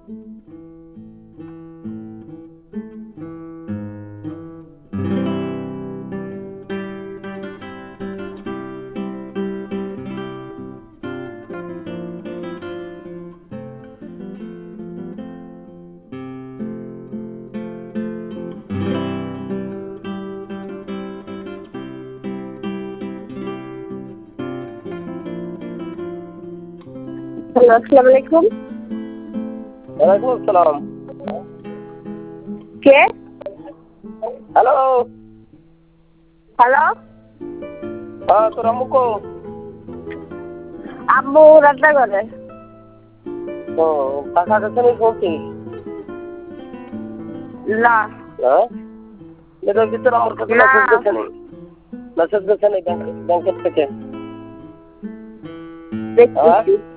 Hello, আসসালামু আলাইকুম। ওয়ালাইকুম আসসালাম। কে? হ্যালো। হ্যালো, হ্যাঁ, তোর আম্মু কো? আম্মু রান্না করে। ও, টাকা কাছে নেই বলছিস? না হ্যাঁ, এটার ভিতরে আমার কাছে না মেসেজ গেছে নেই ব্যাংকের থেকে। হ্যাঁ, দেখতেছি।